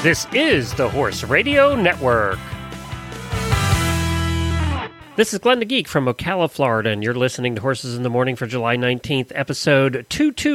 This is the Horse Radio Network. This is Glenn the Geek from Ocala, Florida, and you're listening to Horses in the Morning for July 19th, episode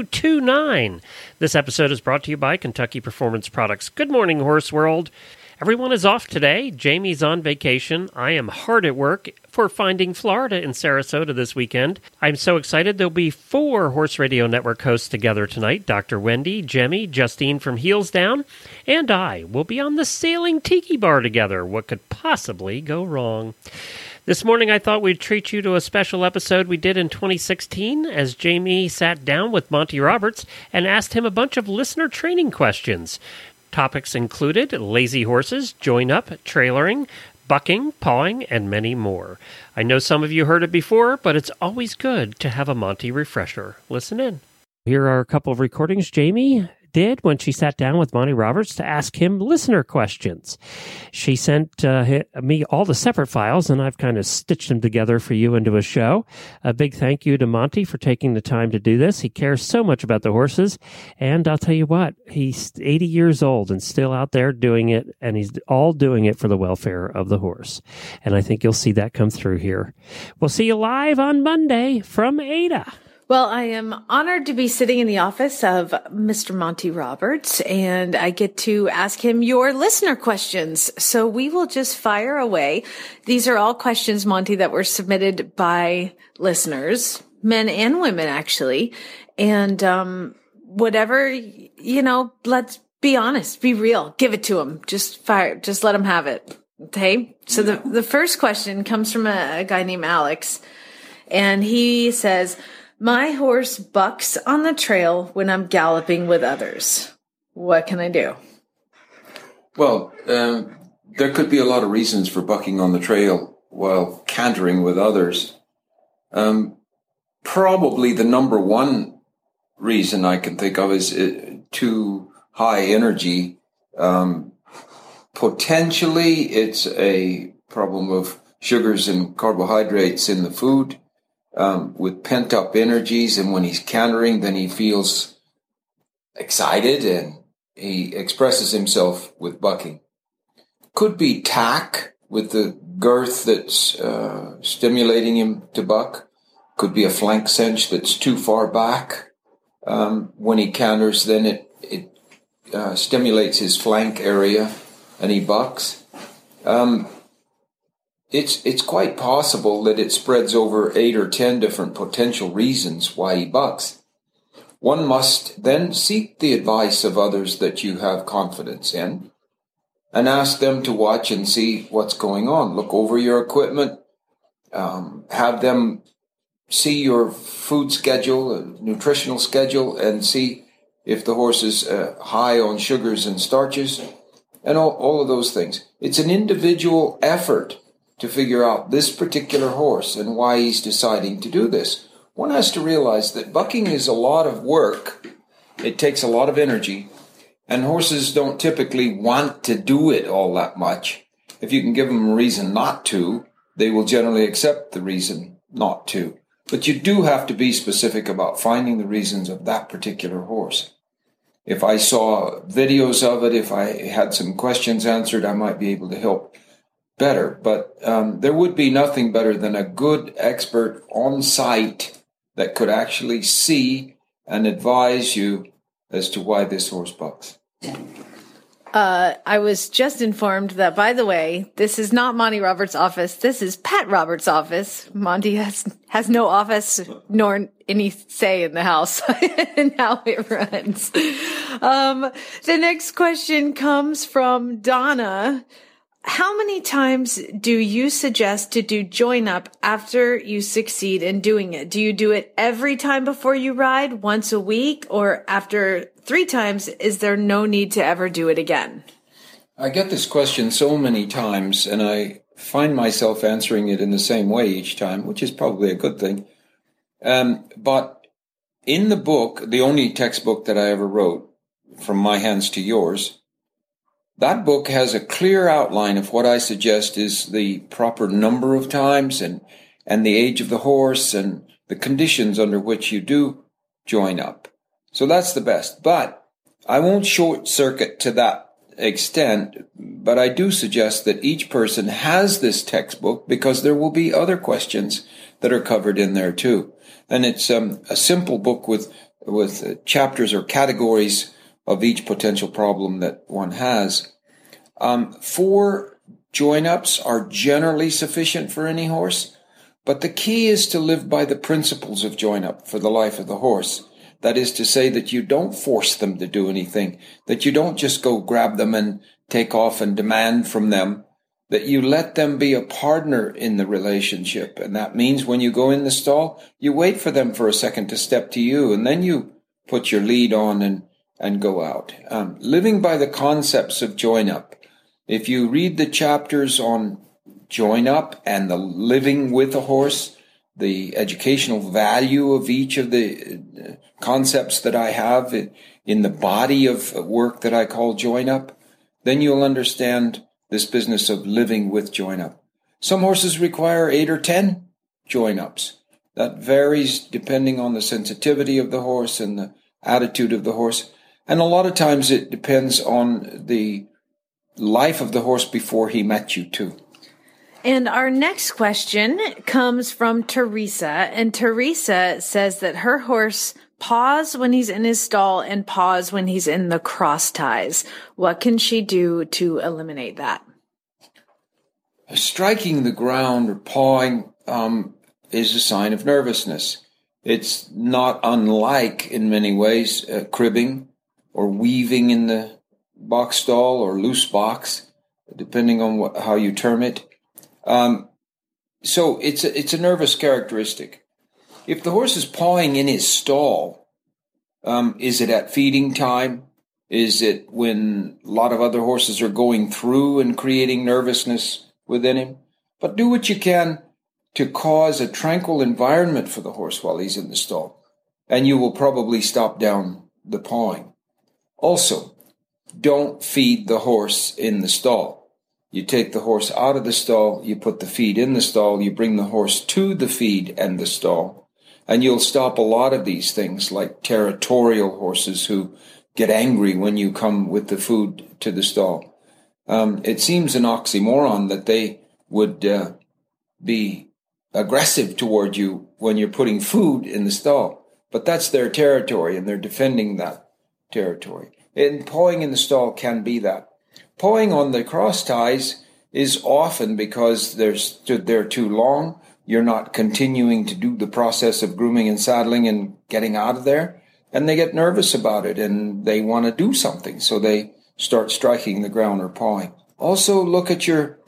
2229. This episode is brought to you by Kentucky Performance Products. Good morning, Horse World. Everyone is off today. Jamie's on vacation. I am hard at work for Finding Florida in Sarasota this weekend. I'm so excited. There'll be 4 Horse Radio Network hosts together tonight. Dr. Wendy, Jemmy, Justine from Heels Down, and I will be on the Sailing Tiki Bar together. What could possibly go wrong? This morning, I thought we'd treat you to a special episode we did in 2016 as Jamie sat down with Monty Roberts and asked him a bunch of listener training questions. Topics included lazy horses, join-up, trailering, bucking, pawing, and many more. I know some of you heard it before, but it's always good to have a Monty refresher. Listen in. Here are a couple of recordings Jamie did when she sat down with Monty Roberts to ask him listener questions. She sent me all the separate files, and I've kind of stitched them together for you into a show. A big thank you to Monty for taking the time to do this. He cares so much about the horses, and I'll tell you what, he's 80 years old and still out there doing it, and he's all doing it for the welfare of the horse. And I think you'll see that come through here. We'll see you live on Monday from Ada. Well, I am honored to be sitting in the office of Mr. Monty Roberts, and I get to ask him your listener questions. So we will just fire away. These are all questions, Monty, that were submitted by listeners, men and women, actually. And whatever, let's be honest, be real, give it to them. Just let them have it. Okay? So the first question comes from a guy named Alex, and he says, my horse bucks on the trail when I'm galloping with others. What can I do? Well, there could be a lot of reasons for bucking on the trail while cantering with others. Probably the number one reason I can think of is too high energy. Potentially, it's a problem of sugars and carbohydrates in the food. With pent-up energies, and when he's cantering, then he feels excited and he expresses himself with bucking. Could be tack with the girth that's stimulating him to buck. Could be a flank cinch that's too far back. When he canters, then it stimulates his flank area and he bucks. It's quite possible that it spreads over 8 or 10 different potential reasons why he bucks. One must then seek the advice of others that you have confidence in and ask them to watch and see what's going on. Look over your equipment, have them see your food schedule, nutritional schedule, and see if the horse is high on sugars and starches and all of those things. It's an individual effort to figure out this particular horse and why he's deciding to do this. One has to realize that bucking is a lot of work. It takes a lot of energy, and horses don't typically want to do it all that much. If you can give them a reason not to, they will generally accept the reason not to. But you do have to be specific about finding the reasons of that particular horse. If I saw videos of it, if I had some questions answered, I might be able to help better, but there would be nothing better than a good expert on site that could actually see and advise you as to why this horse bucks. I was just informed that, by the way, this is not Monty Roberts' office. This is Pat Roberts' office. Monty has no office nor any say in the house and how it runs. The next question comes from Donna. How many times do you suggest to do join up after you succeed in doing it? Do you do it every time before you ride, once a week, or after 3 times, is there no need to ever do it again? I get this question so many times, and I find myself answering it in the same way each time, which is probably a good thing. But in the book, the only textbook that I ever wrote, From My Hands to Yours, that book has a clear outline of what I suggest is the proper number of times and the age of the horse and the conditions under which you do join up. So that's the best. But I won't short circuit to that extent, but I do suggest that each person has this textbook because there will be other questions that are covered in there too. And it's a simple book with chapters or categories of each potential problem that one has. 4 join-ups are generally sufficient for any horse, but the key is to live by the principles of join-up for the life of the horse. That is to say that you don't force them to do anything, that you don't just go grab them and take off and demand from them, that you let them be a partner in the relationship. And that means when you go in the stall, you wait for them for a second to step to you, and then you put your lead on and go out. Living by the concepts of join-up. If you read the chapters on join-up and the living with a horse, the educational value of each of the concepts that I have in the body of work that I call join-up, then you'll understand this business of living with join-up. Some horses require 8 or 10 join-ups. That varies depending on the sensitivity of the horse and the attitude of the horse. And a lot of times it depends on the life of the horse before he met you too. And our next question comes from Teresa. And Teresa says that her horse paws when he's in his stall and paws when he's in the cross ties. What can she do to eliminate that? Striking the ground or pawing is a sign of nervousness. It's not unlike, in many ways, cribbing or weaving in the box stall or loose box, depending on how you term it. So it's a nervous characteristic. If the horse is pawing in his stall, is it at feeding time? Is it when a lot of other horses are going through and creating nervousness within him? But do what you can to cause a tranquil environment for the horse while he's in the stall, and you will probably stop down the pawing. Also, don't feed the horse in the stall. You take the horse out of the stall, you put the feed in the stall, you bring the horse to the feed and the stall, and you'll stop a lot of these things like territorial horses who get angry when you come with the food to the stall. It seems an oxymoron that they would be aggressive toward you when you're putting food in the stall, but that's their territory and they're defending that territory. And pawing in the stall can be that. Pawing on the cross ties is often because they're too long. You're not continuing to do the process of grooming and saddling and getting out of there, and they get nervous about it and they want to do something, so they start striking the ground or pawing. Also, look at your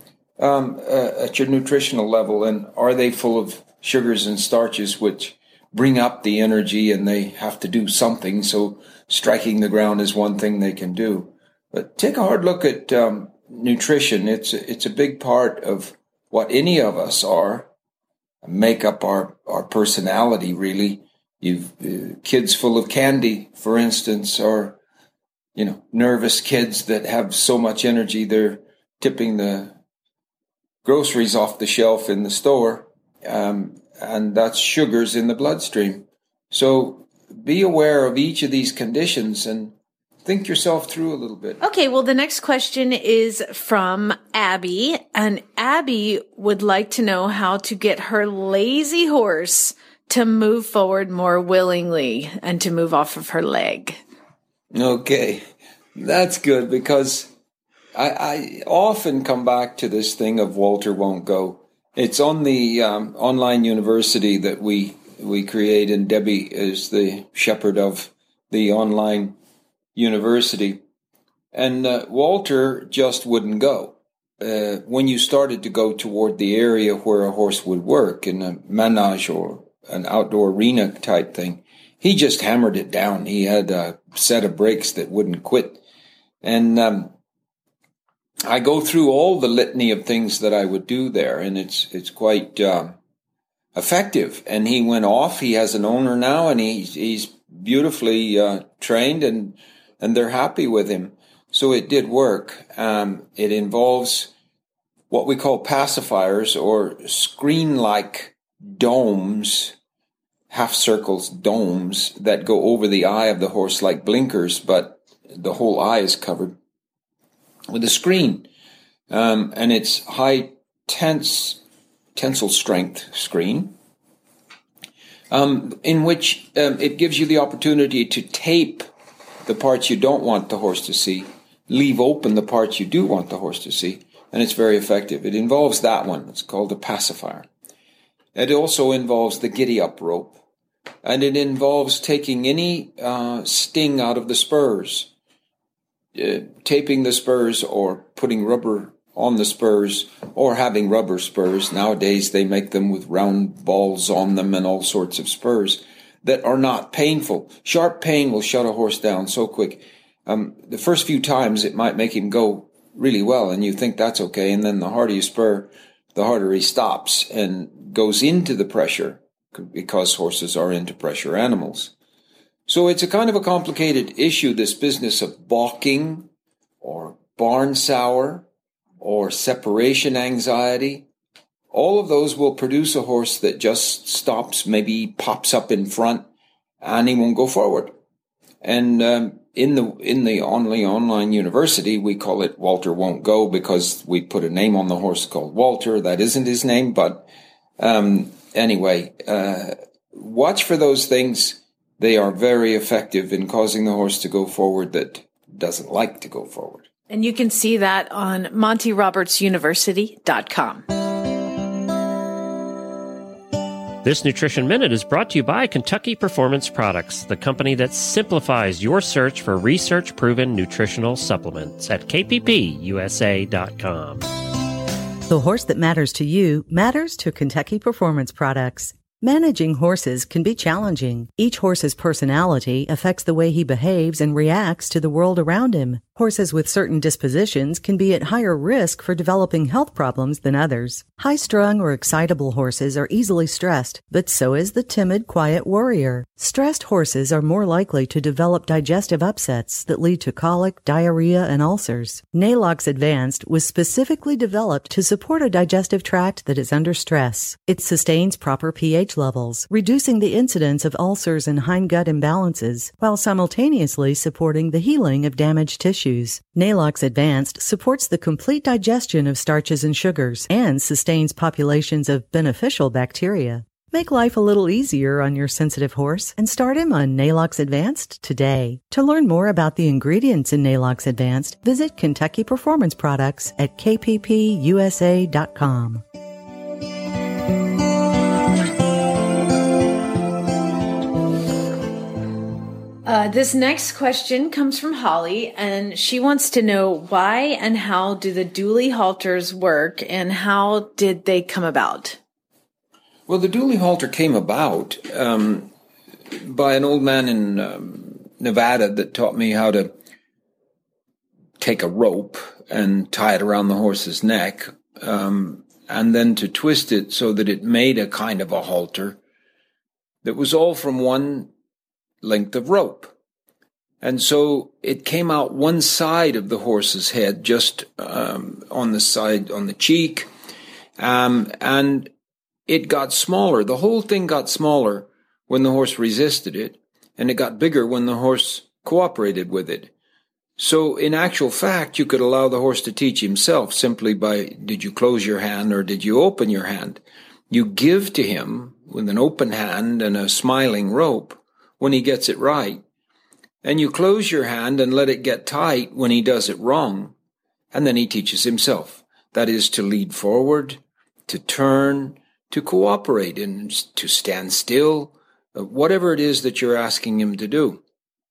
nutritional level, and are they full of sugars and starches which bring up the energy and they have to do something, so striking the ground is one thing they can do. But take a hard look at nutrition. It's a big part of what any of us are, make up our personality, really. You've kids full of candy, for instance, or nervous kids that have so much energy they're tipping the groceries off the shelf in the store, and that's sugars in the bloodstream. So be aware of each of these conditions and think yourself through a little bit. Okay, well, the next question is from Abby, and Abby would like to know how to get her lazy horse to move forward more willingly and to move off of her leg. Okay, that's good, because I often come back to this thing of Walter won't go. It's on the online university that we create, and Debbie is the shepherd of the online university. And Walter just wouldn't go. When you started to go toward the area where a horse would work in a manage or an outdoor arena type thing, he just hammered it down. He had a set of brakes that wouldn't quit. And I go through all the litany of things that I would do there, and it's quite effective. And he went off. He has an owner now, and he's beautifully trained, and they're happy with him. So it did work. It involves what we call pacifiers, or screen-like domes, half circles, domes that go over the eye of the horse like blinkers, but the whole eye is covered. with a screen, and it's high tensile strength screen, in which it gives you the opportunity to tape the parts you don't want the horse to see, leave open the parts you do want the horse to see, and it's very effective. It involves that one. It's called a pacifier. It also involves the giddy-up rope, and it involves taking any sting out of the spurs, taping the spurs or putting rubber on the spurs or having rubber spurs. Nowadays they make them with round balls on them and all sorts of spurs that are not painful. Sharp pain will shut a horse down so quick. The first few times it might make him go really well and you think that's okay, and then the harder you spur, the harder he stops and goes into the pressure, because horses are into pressure animals. So it's a kind of a complicated issue, this business of balking or barn sour or separation anxiety. All of those will produce a horse that just stops, maybe pops up in front, and he won't go forward. And in the online university, we call it Walter Won't Go, because we put a name on the horse called Walter. That isn't his name, but anyway, watch for those things. They are very effective in causing the horse to go forward that doesn't like to go forward. And you can see that on MontyRobertsUniversity.com. This Nutrition Minute is brought to you by Kentucky Performance Products, the company that simplifies your search for research-proven nutritional supplements at kppusa.com. The horse that matters to you matters to Kentucky Performance Products. Managing horses can be challenging. Each horse's personality affects the way he behaves and reacts to the world around him. Horses with certain dispositions can be at higher risk for developing health problems than others. High-strung or excitable horses are easily stressed, but so is the timid, quiet warrior. Stressed horses are more likely to develop digestive upsets that lead to colic, diarrhea, and ulcers. Nalox Advanced was specifically developed to support a digestive tract that is under stress. It sustains proper pH levels, reducing the incidence of ulcers and hindgut imbalances, while simultaneously supporting the healing of damaged tissues. Nalox Advanced supports the complete digestion of starches and sugars and sustains populations of beneficial bacteria. Make life a little easier on your sensitive horse and start him on Nalox Advanced today. To learn more about the ingredients in Nalox Advanced, visit Kentucky Performance Products at kppusa.com. This next question comes from Holly, and she wants to know why and how do the Dooley halters work, and how did they come about? Well, the Dooley halter came about by an old man in Nevada that taught me how to take a rope and tie it around the horse's neck, and then to twist it so that it made a kind of a halter that was all from one length of rope. And so it came out one side of the horse's head, just on the side, on the cheek, and it got smaller. The whole thing got smaller when the horse resisted it, and it got bigger when the horse cooperated with it. So in actual fact, you could allow the horse to teach himself simply by, did you close your hand or did you open your hand? You give to him with an open hand and a smiling rope when he gets it right. And you close your hand and let it get tight when he does it wrong. And then he teaches himself. That is, to lead forward, to turn, to cooperate, and to stand still, whatever it is that you're asking him to do.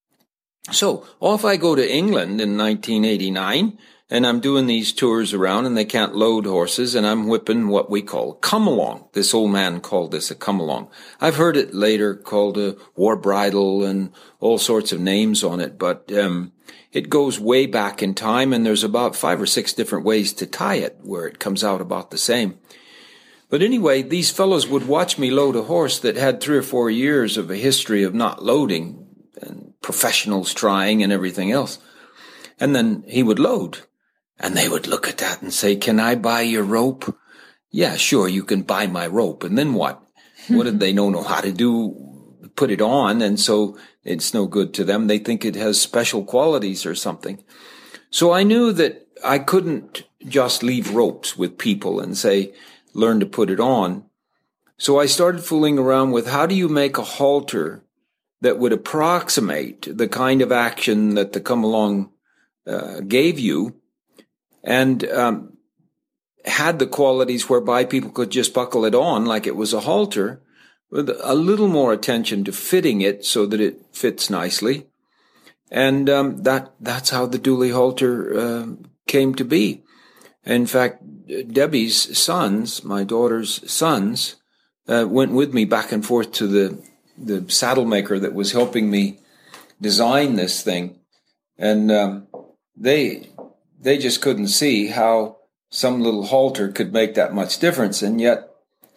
So off I go to England in 1989, and I'm doing these tours around, and they can't load horses, and I'm whipping what we call come-along. This old man called this a come-along. I've heard it later called a war bridle and all sorts of names on it, but it goes way back in time, and there's about 5 or 6 different ways to tie it, where it comes out about the same. But anyway, these fellows would watch me load a horse that had 3 or 4 years of a history of not loading, and professionals trying and everything else. And then he would load. And they would look at that and say, can I buy your rope? Yeah, sure, you can buy my rope. And then what? What did they know how to do? Put it on, and so it's no good to them. They think it has special qualities or something. So I knew that I couldn't just leave ropes with people and say, learn to put it on. So I started fooling around with how do you make a halter that would approximate the kind of action that the Come Along gave you, and had the qualities whereby people could just buckle it on like it was a halter, with a little more attention to fitting it so that it fits nicely. And that's how the Dooley halter came to be. In fact, Debbie's sons, my daughter's sons, went with me back and forth to the saddle maker that was helping me design this thing. And they just couldn't see how some little halter could make that much difference. And yet,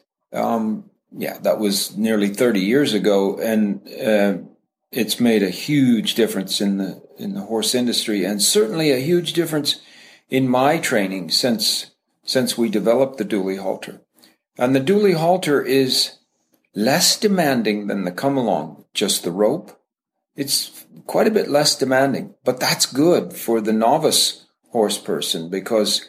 that was nearly 30 years ago, and it's made a huge difference in the horse industry, and certainly a huge difference in my training since we developed the Dooley halter. And the Dooley halter is less demanding than the Come Along, just the rope. It's quite a bit less demanding, but that's good for the novice horse person, because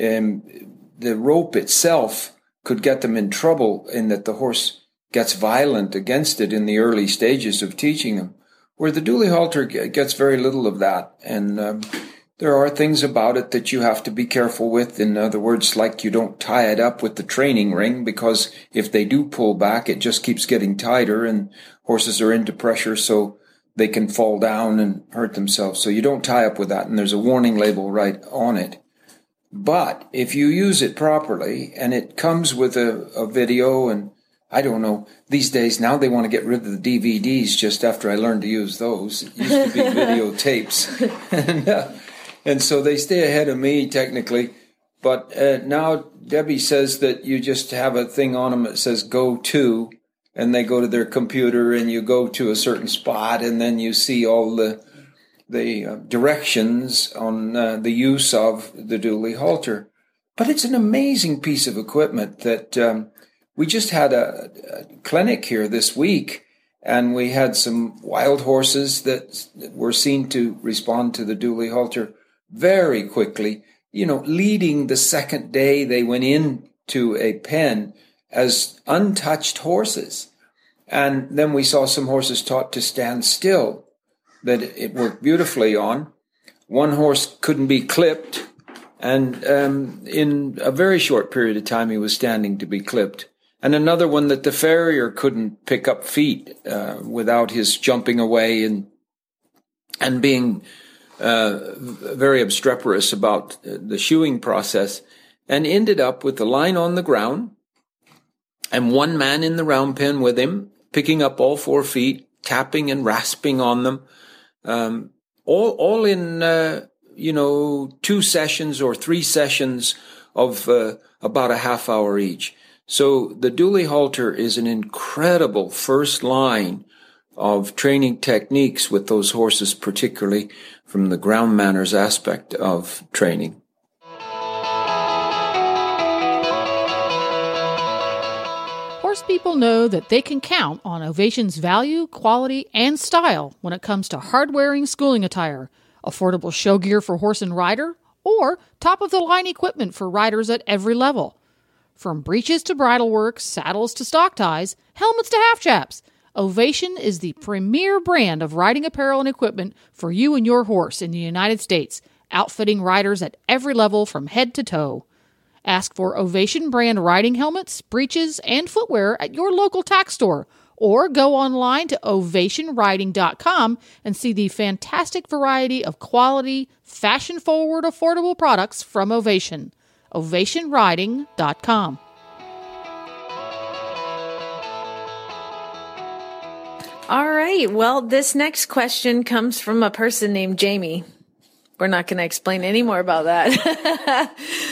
the rope itself could get them in trouble in that the horse gets violent against it in the early stages of teaching them, where the Dooley halter gets very little of that. And there are things about it that you have to be careful with. In other words, like you don't tie it up with the training ring, because if they do pull back, it just keeps getting tighter and horses are into pressure, so they can fall down and hurt themselves. So you don't tie up with that, and there's a warning label right on it. But if you use it properly, and it comes with a video, and I don't know, these days now they want to get rid of the DVDs just after I learned to use those. It used to be videotapes. And so they stay ahead of me technically. But now Debbie says that you just have a thing on them that says go to, and they go to their computer and you go to a certain spot, and then you see all the directions on the use of the Dooley halter. But it's an amazing piece of equipment that we just had a clinic here this week, and we had some wild horses that were seen to respond to the Dooley halter very quickly, leading the second day they went into a pen as untouched horses. And then we saw some horses taught to stand still, that it worked beautifully on. One horse couldn't be clipped, and in a very short period of time he was standing to be clipped. And another one that the farrier couldn't pick up feet without his jumping away and being very obstreperous about the shoeing process, and ended up with the line on the ground and one man in the round pen with him, picking up all 4 feet, tapping and rasping on them, all in 2 sessions or 3 sessions of about a half hour each. So the Dooley halter is an incredible first line of training techniques with those horses, particularly from the ground manners aspect of training. Horse people know that they can count on Ovation's value, quality, and style when it comes to hard-wearing schooling attire, affordable show gear for horse and rider, or top-of-the-line equipment for riders at every level. From breeches to bridle work, saddles to stock ties, helmets to half chaps, Ovation is the premier brand of riding apparel and equipment for you and your horse in the United States, outfitting riders at every level from head to toe. Ask for Ovation brand riding helmets, breeches, and footwear at your local tack store, or go online to ovationriding.com and see the fantastic variety of quality, fashion-forward, affordable products from Ovation. ovationriding.com. All right. Well, this next question comes from a person named Jamie. We're not going to explain any more about that.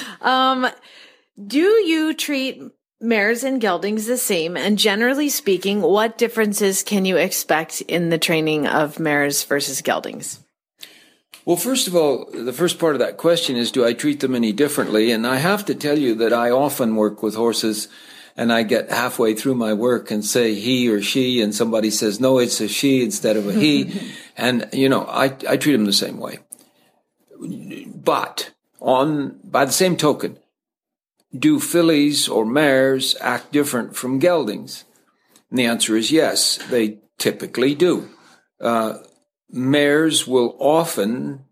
Do you treat mares and geldings the same? And generally speaking, what differences can you expect in the training of mares versus geldings? Well, first of all, the first part of that question is, do I treat them any differently? And I have to tell you that I often work with horses, and I get halfway through my work and say he or she, and somebody says, no, it's a she instead of a he. And, I treat them the same way. But By the same token, do fillies or mares act different from geldings? And the answer is yes, they typically do. Mares will often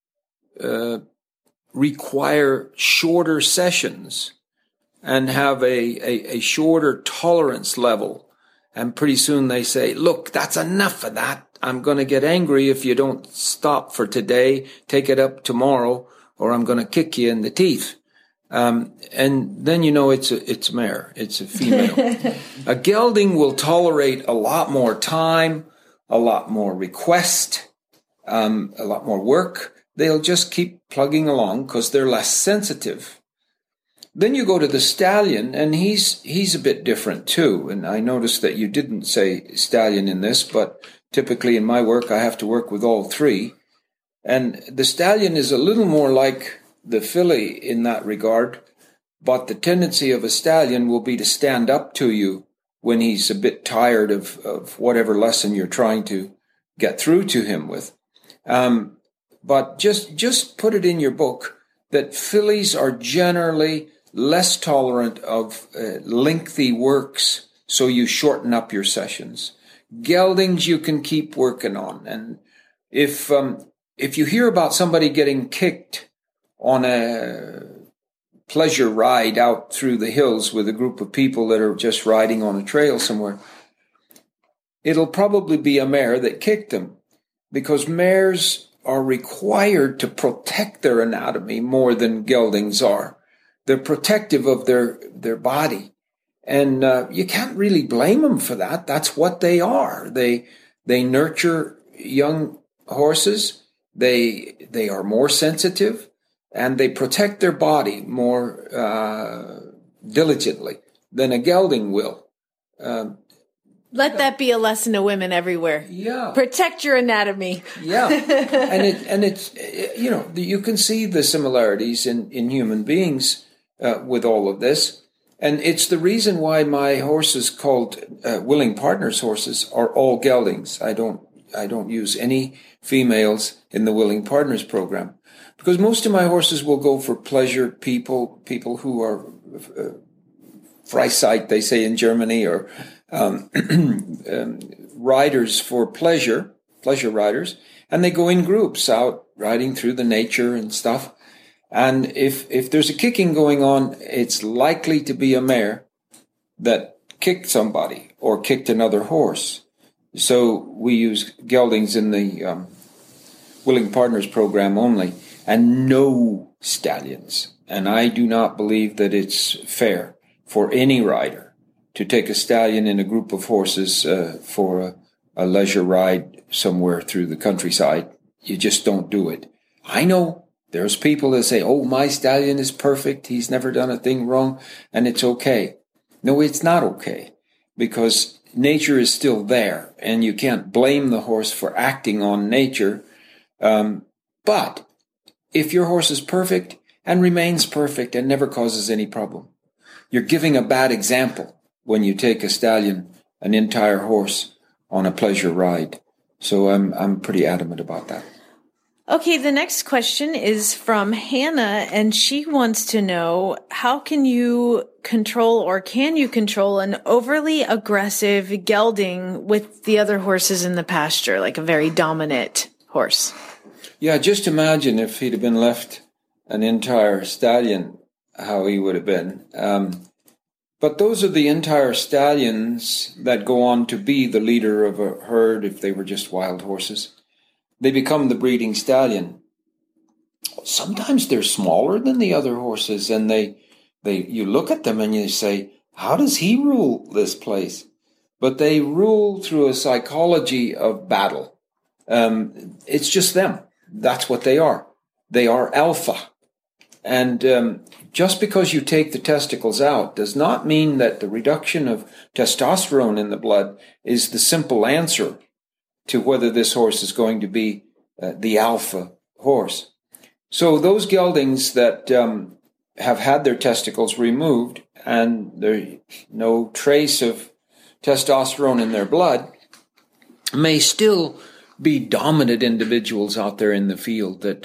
require shorter sessions and have a shorter tolerance level. And pretty soon they say, look, that's enough of that. I'm going to get angry if you don't stop for today, take it up tomorrow, or I'm going to kick you in the teeth. And then you know it's a mare, it's a female. A gelding will tolerate a lot more time, a lot more request, a lot more work. They'll just keep plugging along because they're less sensitive. Then you go to the stallion, and he's a bit different too. And I noticed that you didn't say stallion in this, but typically in my work I have to work with all three. And the stallion is a little more like the filly in that regard, but the tendency of a stallion will be to stand up to you when he's a bit tired of whatever lesson you're trying to get through to him with. But just put it in your book that fillies are generally less tolerant of lengthy works, so you shorten up your sessions. Geldings you can keep working on. And if you hear about somebody getting kicked on a pleasure ride out through the hills with a group of people that are just riding on a trail somewhere, it'll probably be a mare that kicked them, because mares are required to protect their anatomy more than geldings are. They're protective of their body. And you can't really blame them for that. That's what they are. They nurture young horses. They are more sensitive, and they protect their body more diligently than a gelding will. Let that be a lesson to women everywhere. Yeah. Protect your anatomy. Yeah. And it's, you know, you can see the similarities in human beings with all of this. And it's the reason why my horses called willing partners horses are all geldings. I don't use any females in the willing partners program, because most of my horses will go for pleasure people who are Freizeit, they say in Germany, or riders for pleasure riders, and they go in groups out riding through the nature and stuff. And if there's a kicking going on, it's likely to be a mare that kicked somebody or kicked another horse. So we use geldings in the Willing Partners program only, and no stallions. And I do not believe that it's fair for any rider to take a stallion in a group of horses for a leisure ride somewhere through the countryside. You just don't do it. I know there's people that say, oh, my stallion is perfect, he's never done a thing wrong, and it's okay. No, it's not okay, because nature is still there, and you can't blame the horse for acting on nature. But if your horse is perfect and remains perfect and never causes any problem, you're giving a bad example when you take a stallion, an entire horse, on a pleasure ride. So I'm pretty adamant about that. Okay, the next question is from Hannah, and she wants to know, how can you control an overly aggressive gelding with the other horses in the pasture, like a very dominant horse? Yeah, just imagine if he'd have been left an entire stallion, how he would have been. But those are the entire stallions that go on to be the leader of a herd if they were just wild horses. They become the breeding stallion. Sometimes they're smaller than the other horses, and you look at them and you say, how does he rule this place? But they rule through a psychology of battle. It's just them. That's what they are. They are alpha. And just because you take the testicles out does not mean that the reduction of testosterone in the blood is the simple answer to whether this horse is going to be the alpha horse. So those geldings that have had their testicles removed and there's no trace of testosterone in their blood may still be dominant individuals out there in the field that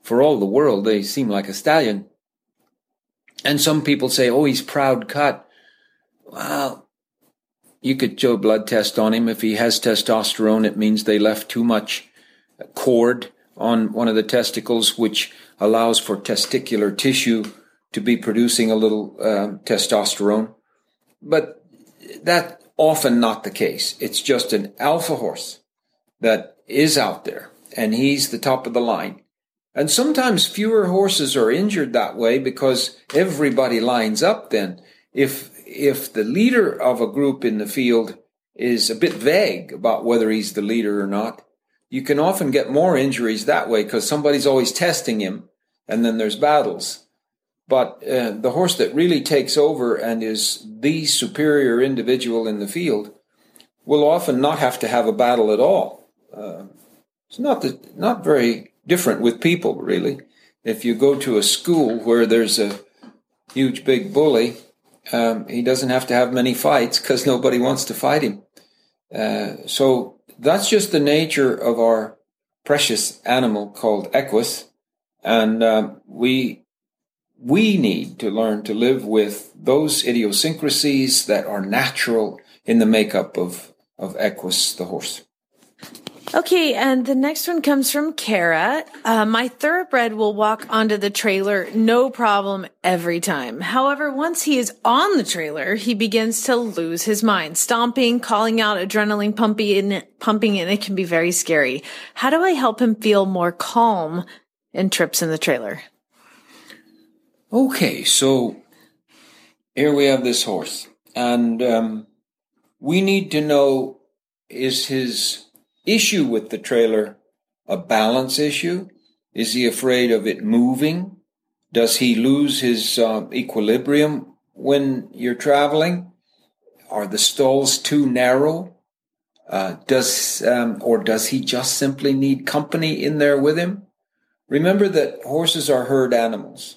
for all the world, they seem like a stallion. And some people say, oh, he's proud cut. Well, you could do a blood test on him. If he has testosterone, it means they left too much cord on one of the testicles, which allows for testicular tissue to be producing a little testosterone. But that's often not the case. It's just an alpha horse that is out there, and he's the top of the line. And sometimes fewer horses are injured that way because everybody lines up then. If the leader of a group in the field is a bit vague about whether he's the leader or not, you can often get more injuries that way because somebody's always testing him, and then there's battles. But the horse that really takes over and is the superior individual in the field will often not have to have a battle at all. It's not very different with people, really. If you go to a school where there's a huge big bully, he doesn't have to have many fights because nobody wants to fight him. So that's just the nature of our precious animal called Equus. And we need to learn to live with those idiosyncrasies that are natural in the makeup of Equus, the horse. Okay, and the next one comes from Kara. My thoroughbred will walk onto the trailer, no problem, every time. However, once he is on the trailer, he begins to lose his mind, stomping, calling out, adrenaline pumping, and it can be very scary. How do I help him feel more calm in trips in the trailer? Okay, so here we have this horse, and we need to know, is his issue with the trailer a balance issue? Is he afraid of it moving? Does he lose his equilibrium when you're traveling? Are the stalls too narrow? Does he just simply need company in there with him? Remember that horses are herd animals.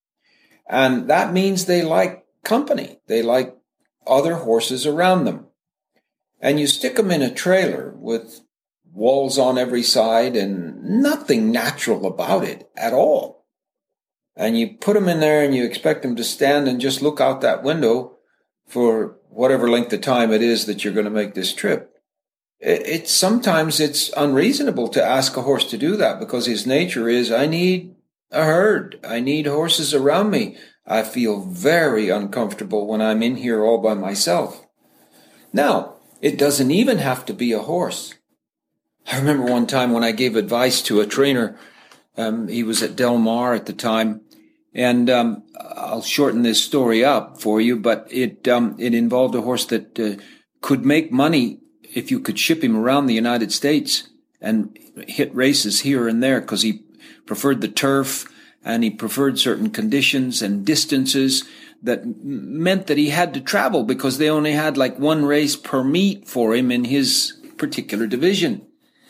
And that means they like company. They like other horses around them. And you stick them in a trailer with walls on every side and nothing natural about it at all. And you put them in there and you expect them to stand and just look out that window for whatever length of time it is that you're going to make this trip. Sometimes it's unreasonable to ask a horse to do that because his nature is, I need a herd. I need horses around me. I feel very uncomfortable when I'm in here all by myself. Now, it doesn't even have to be a horse. I remember one time when I gave advice to a trainer, he was at Del Mar at the time, and I'll shorten this story up for you, but it involved a horse that could make money if you could ship him around the United States and hit races here and there because he preferred the turf and he preferred certain conditions and distances that meant that he had to travel because they only had like one race per meet for him in his particular division.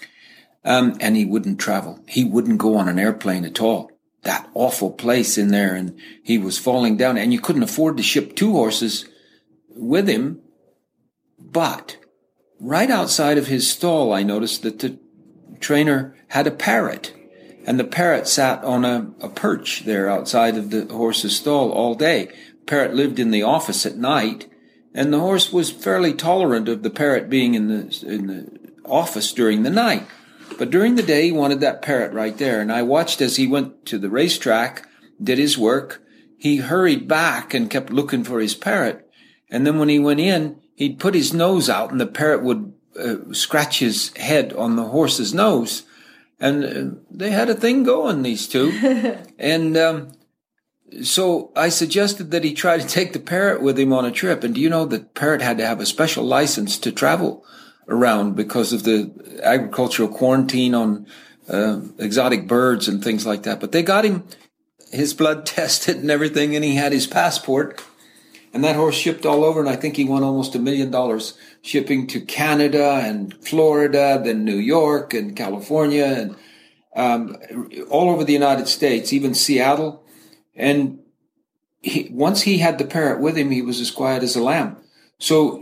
And he wouldn't travel. He wouldn't go on an airplane at all. That awful place in there, and he was falling down, and you couldn't afford to ship two horses with him. But right outside of his stall, I noticed that the trainer had a parrot, and the parrot sat on a perch there outside of the horse's stall all day. The parrot lived in the office at night, and the horse was fairly tolerant of the parrot being in the office during the night. But during the day, he wanted that parrot right there. And I watched as he went to the racetrack, did his work. He hurried back and kept looking for his parrot. And then when he went in, he'd put his nose out and the parrot would scratch his head on the horse's nose. And they had a thing going, these two. And so I suggested that he try to take the parrot with him on a trip. And do you know that parrot had to have a special license to travel around because of the agricultural quarantine on exotic birds and things like that. But they got him his blood tested and everything, and he had his passport. And that horse shipped all over, and I think he won almost $1 million shipping to Canada and Florida, then New York and California, and all over the United States, even Seattle. And once he had the parrot with him, he was as quiet as a lamb. So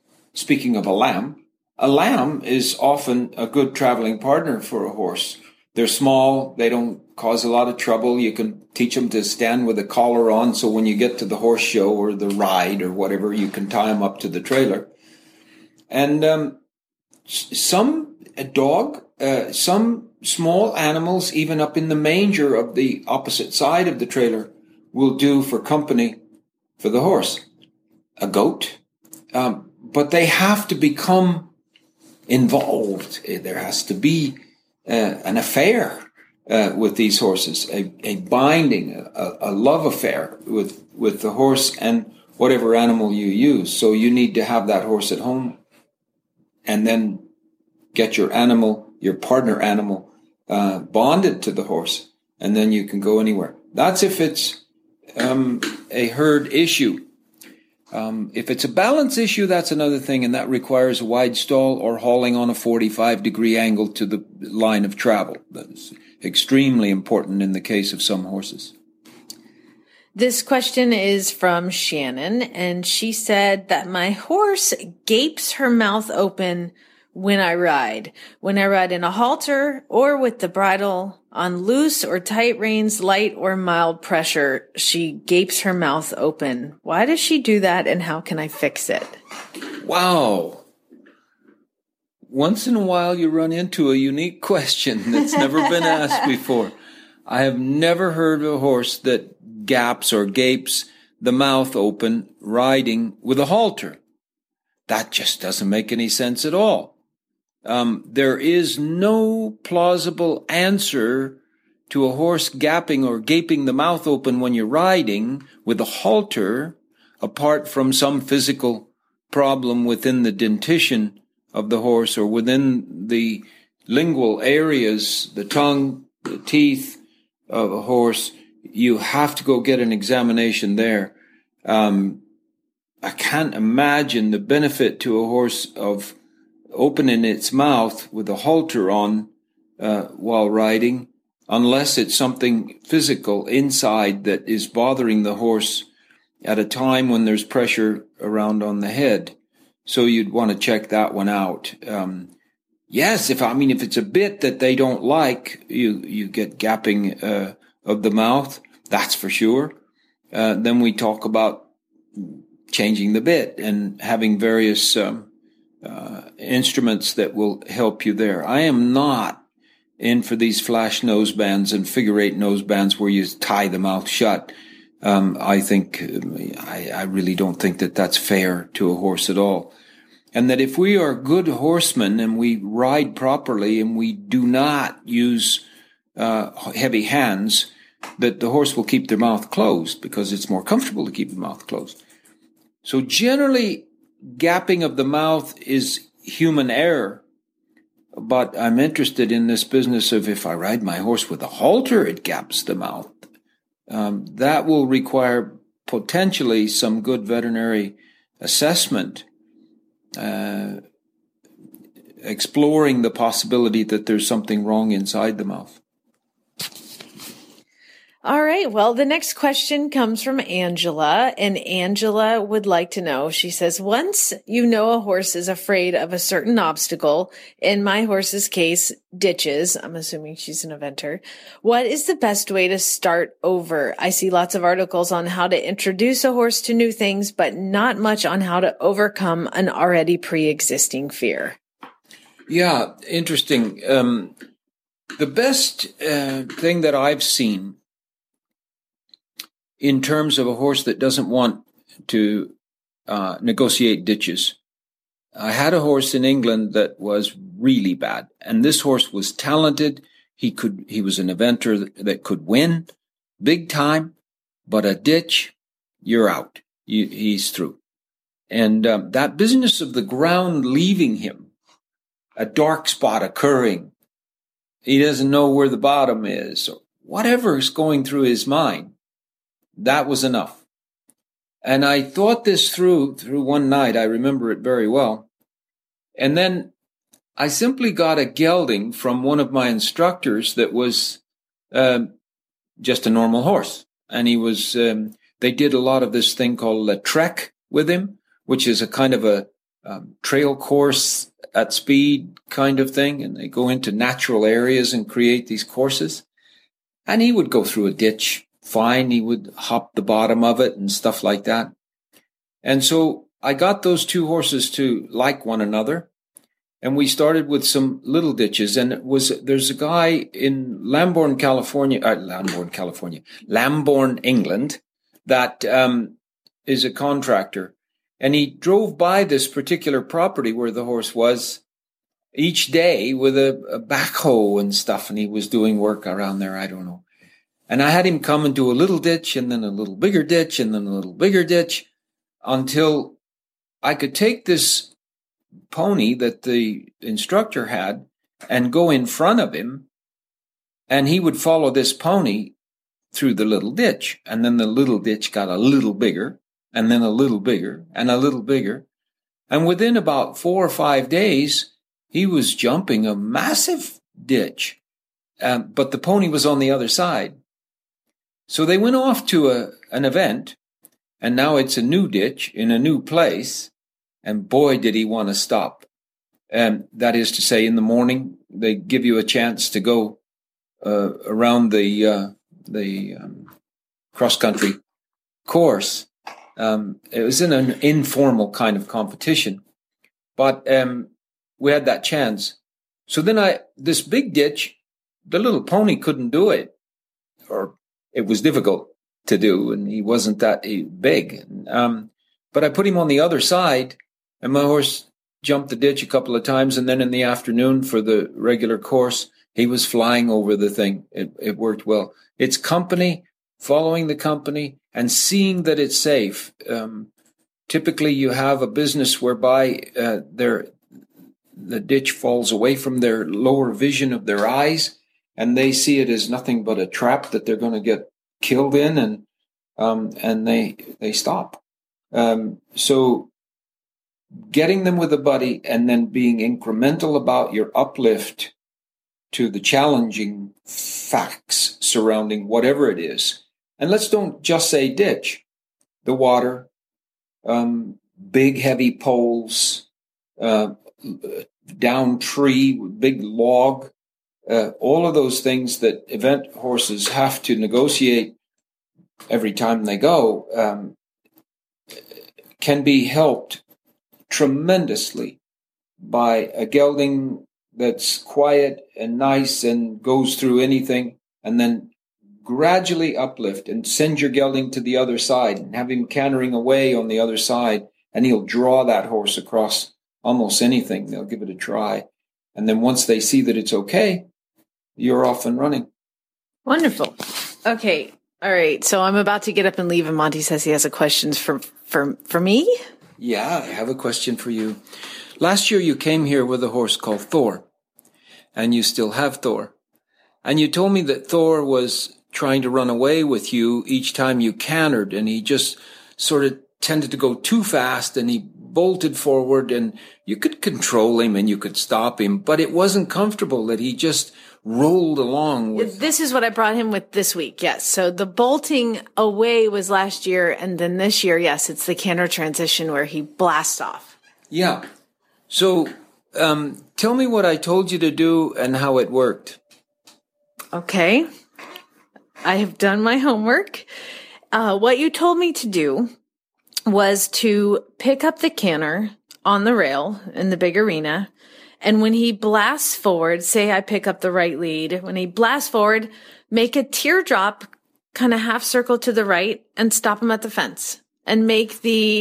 speaking of a lamb is often a good traveling partner for a horse. They're small. They don't cause a lot of trouble. You can teach them to stand with a collar on, so when you get to the horse show or the ride or whatever, you can tie them up to the trailer. And some small animals, even up in the manger of the opposite side of the trailer, will do for company for the horse. A goat. But they have to become involved. There has to be an affair with these horses, a binding, a love affair with the horse and whatever animal you use. So you need to have that horse at home and then get your partner animal, bonded to the horse, and then you can go anywhere. That's if it's a herd issue. If it's a balance issue, that's another thing, and that requires a wide stall or hauling on a 45-degree angle to the line of travel. That's extremely important in the case of some horses. This question is from Shannon, and she said that my horse gapes her mouth open when I ride in a halter or with the bridle on loose or tight reins, light or mild pressure. She gapes her mouth open. Why does she do that, and how can I fix it? Wow. Once in a while you run into a unique question that's never been asked before. I have never heard of a horse that gaps or gapes the mouth open riding with a halter. That just doesn't make any sense at all. There is no plausible answer to a horse gapping or gaping the mouth open when you're riding with a halter, apart from some physical problem within the dentition of the horse or within the lingual areas, the tongue, the teeth of a horse. You have to go get an examination there. I can't imagine the benefit to a horse of opening its mouth with a halter on while riding, unless it's something physical inside that is bothering the horse at a time when there's pressure around on the head. So you'd want to check that one out. Yes, if it's a bit that they don't like, you get gapping of the mouth, that's for sure. Then we talk about changing the bit and having various instruments that will help you there. I am not in for these flash nose bands and figure eight nose bands where you tie the mouth shut. I really don't think that that's fair to a horse at all. And that if we are good horsemen and we ride properly and we do not use heavy hands, that the horse will keep their mouth closed because it's more comfortable to keep the mouth closed. So generally, gapping of the mouth is human error. But I'm interested in this business of if I ride my horse with a halter, it gaps the mouth. That will require potentially some good veterinary assessment, exploring the possibility that there's something wrong inside the mouth. All right. Well, the next question comes from Angela, and Angela would like to know, she says, once you know a horse is afraid of a certain obstacle, in my horse's case, ditches, I'm assuming she's an eventer, what is the best way to start over? I see lots of articles on how to introduce a horse to new things, but not much on how to overcome an already pre-existing fear. Yeah, interesting. The best thing that I've seen in terms of a horse that doesn't want to negotiate ditches. I had a horse in England that was really bad, and this horse was talented. He was an eventer that could win big time, but a ditch, you're out. He's through. And that business of the ground leaving him, a dark spot occurring, he doesn't know where the bottom is, or whatever is going through his mind, that was enough. And I thought this through one night. I remember it very well. And then I simply got a gelding from one of my instructors that was just a normal horse. And he was, they did a lot of this thing called a trek with him, which is a kind of a trail course at speed kind of thing, and they go into natural areas and create these courses. And he would go through a ditch fine. He would hop the bottom of it and stuff like that. And so I got those two horses to like one another. And we started with some little ditches. And there's a guy in Lambourne, England, that is a contractor. And he drove by this particular property where the horse was each day with a backhoe and stuff. And he was doing work around there. I don't know. And I had him come and do a little ditch and then a little bigger ditch and then a little bigger ditch until I could take this pony that the instructor had and go in front of him, and he would follow this pony through the little ditch. And then the little ditch got a little bigger, and then a little bigger, and a little bigger. And within about 4 or 5 days, he was jumping a massive ditch. But the pony was on the other side. So they went off to an event, and now it's a new ditch in a new place. And boy, did he want to stop. That is to say, in the morning, they give you a chance to go around the cross-country course. It was in an informal kind of competition, but we had that chance. So then this big ditch, the little pony couldn't do it, or it was difficult to do, and he wasn't that big. But I put him on the other side, and my horse jumped the ditch a couple of times, and then in the afternoon for the regular course, he was flying over the thing. It worked well. It's company, following the company, and seeing that it's safe. Typically, you have a business whereby the ditch falls away from their lower vision of their eyes, and they see it as nothing but a trap that they're going to get killed in, and they stop. So getting them with a buddy and then being incremental about your uplift to the challenging facts surrounding whatever it is. And let's don't just say ditch, the water, big heavy poles, down tree, big log, all of those things that event horses have to negotiate every time they go can be helped tremendously by a gelding that's quiet and nice and goes through anything, and then gradually uplift and send your gelding to the other side and have him cantering away on the other side, and he'll draw that horse across almost anything. They'll give it a try. And then once they see that it's okay, you're off and running. Wonderful. Okay. All right. So I'm about to get up and leave, and Monty says he has a question for me. Yeah, I have a question for you. Last year you came here with a horse called Thor, and you still have Thor. And you told me that Thor was trying to run away with you each time you cantered, and he just sort of tended to go too fast, and he bolted forward, and you could control him and you could stop him, but it wasn't comfortable that he just rolled along with. This is what I brought him with this week. Yes. So the bolting away was last year, and then this year, yes, it's the canter transition where he blasts off. Yeah. So tell me what I told you to do and how it worked. Okay. I have done my homework. What you told me to do was to pick up the canter on the rail in the big arena. And when he blasts forward, say I pick up the right lead, when he blasts forward, make a teardrop kind of half circle to the right and stop him at the fence, and make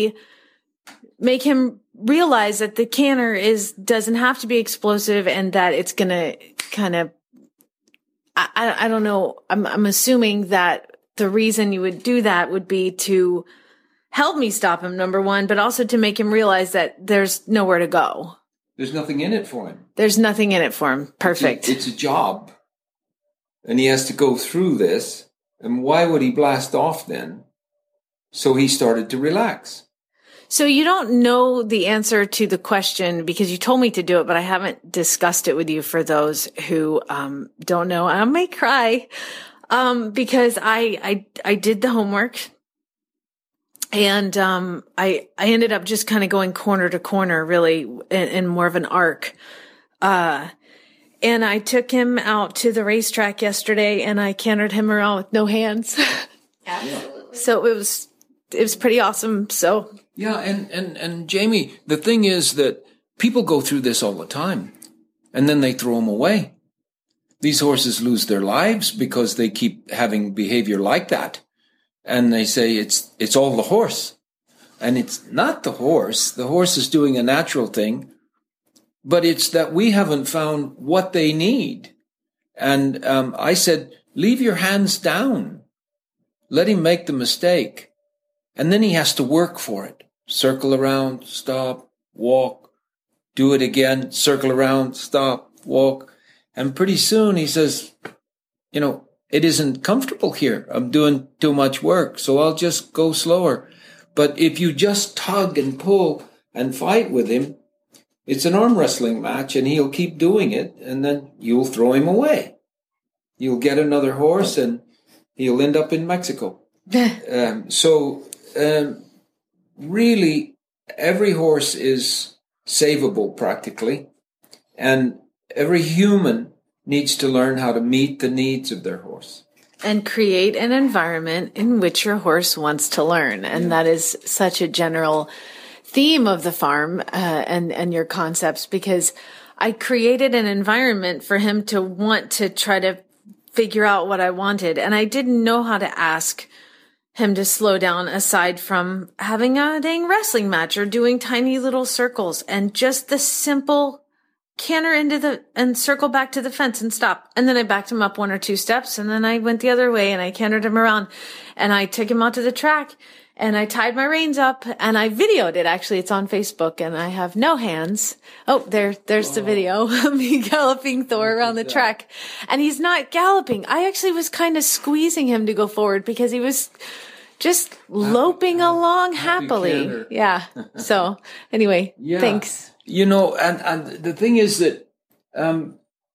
him realize that the canter doesn't have to be explosive, and that it's going to kind of, I don't know. I'm assuming that the reason you would do that would be to help me stop him, number one, but also to make him realize that there's nowhere to go. There's nothing in it for him. There's nothing in it for him. Perfect. It's a job. And he has to go through this. And why would he blast off then? So he started to relax. So you don't know the answer to the question because you told me to do it, but I haven't discussed it with you for those who don't know. I may cry because I did the homework. And I ended up just kind of going corner to corner, really, in more of an arc. And I took him out to the racetrack yesterday, and I cantered him around with no hands. Absolutely. So it was pretty awesome. So yeah, and Jamie, the thing is that people go through this all the time, and then they throw them away. These horses lose their lives because they keep having behavior like that. And they say it's all the horse. And it's not the horse. The horse is doing a natural thing, but it's that we haven't found what they need. And I said, leave your hands down. Let him make the mistake. And then he has to work for it. Circle around, stop, walk, do it again, circle around, stop, walk. And pretty soon he says, it isn't comfortable here. I'm doing too much work, so I'll just go slower. But if you just tug and pull and fight with him, it's an arm wrestling match, and he'll keep doing it, and then you'll throw him away. You'll get another horse, and he'll end up in Mexico. Really, every horse is savable practically, and every human needs to learn how to meet the needs of their horse. And create an environment in which your horse wants to learn. And that is such a general theme of the farm and your concepts, because I created an environment for him to want to try to figure out what I wanted. And I didn't know how to ask him to slow down aside from having a dang wrestling match or doing tiny little circles and just the simple canter and circle back to the fence and stop. And then I backed him up 1 or 2 steps, and then I went the other way and I cantered him around, and I took him out to the track and I tied my reins up and I videoed it. Actually, it's on Facebook, and I have no hands. Oh, there's the video of me galloping Thor around the track, and he's not galloping. I actually was kind of squeezing him to go forward because he was just loping along happily. Yeah. So anyway, thanks. And the thing is that, how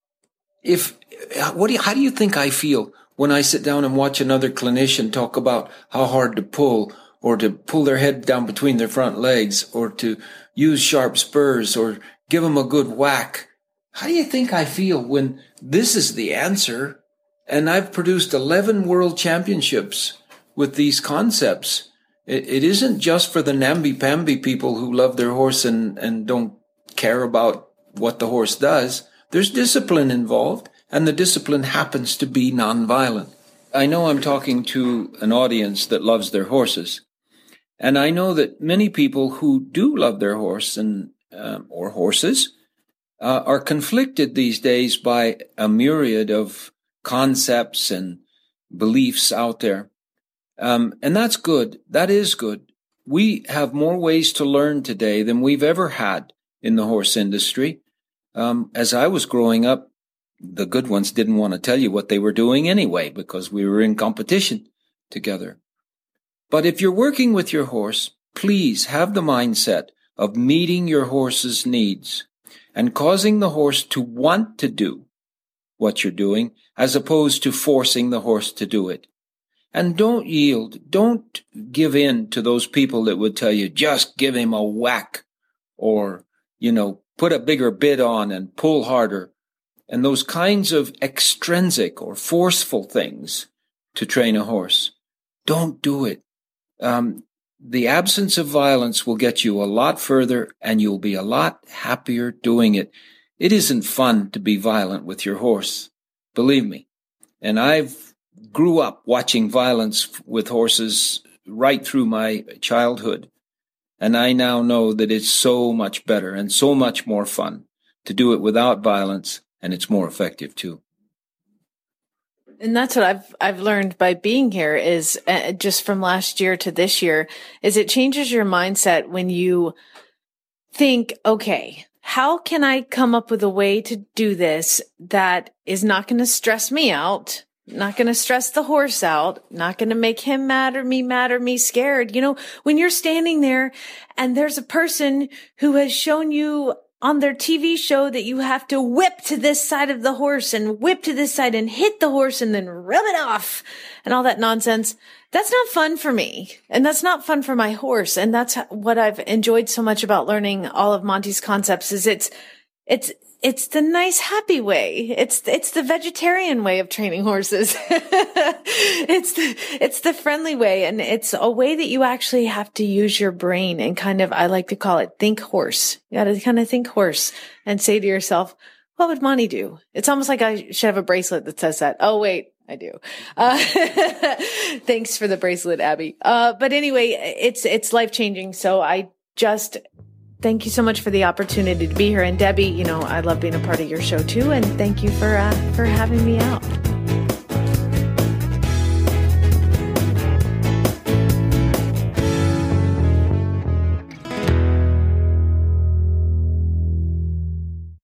do you think I feel when I sit down and watch another clinician talk about how hard to pull, or to pull their head down between their front legs, or to use sharp spurs, or give them a good whack? How do you think I feel when this is the answer? And I've produced 11 world championships with these concepts. It isn't just for the namby-pamby people who love their horse and don't care about what the horse does. There's discipline involved, and the discipline happens to be nonviolent. I know I'm talking to an audience that loves their horses, and I know that many people who do love their horse or horses are conflicted these days by a myriad of concepts and beliefs out there. And that's good. That is good. We have more ways to learn today than we've ever had in the horse industry. As I was growing up, the good ones didn't want to tell you what they were doing anyway, because we were in competition together. But if you're working with your horse, please have the mindset of meeting your horse's needs and causing the horse to want to do what you're doing, as opposed to forcing the horse to do it. And don't yield. Don't give in to those people that would tell you, just give him a whack, or, put a bigger bit on and pull harder. And those kinds of extrinsic or forceful things to train a horse. Don't do it. The absence of violence will get you a lot further, and you'll be a lot happier doing it. It isn't fun to be violent with your horse. Believe me. And I've grew up watching violence with horses right through my childhood. And I now know that it's so much better and so much more fun to do it without violence, and it's more effective too. And that's what I've learned by being here is just from last year to this year, is it changes your mindset when you think, okay, how can I come up with a way to do this that is not going to stress me out, not going to stress the horse out, not going to make him mad or me scared? When you're standing there and there's a person who has shown you on their TV show that you have to whip to this side of the horse and whip to this side and hit the horse and then rub it off and all that nonsense. That's not fun for me. And that's not fun for my horse. And that's what I've enjoyed so much about learning all of Monty's concepts is it's the nice, happy way. It's the vegetarian way of training horses. It's the friendly way. And it's a way that you actually have to use your brain and kind of, I like to call it think horse. You got to kind of think horse and say to yourself, what would Monty do? It's almost like I should have a bracelet that says that. Oh, wait. I do. Thanks for the bracelet, Abby. But anyway, it's life-changing. So I just thank you so much for the opportunity to be here. And Debbie, I love being a part of your show too. And thank you for having me out.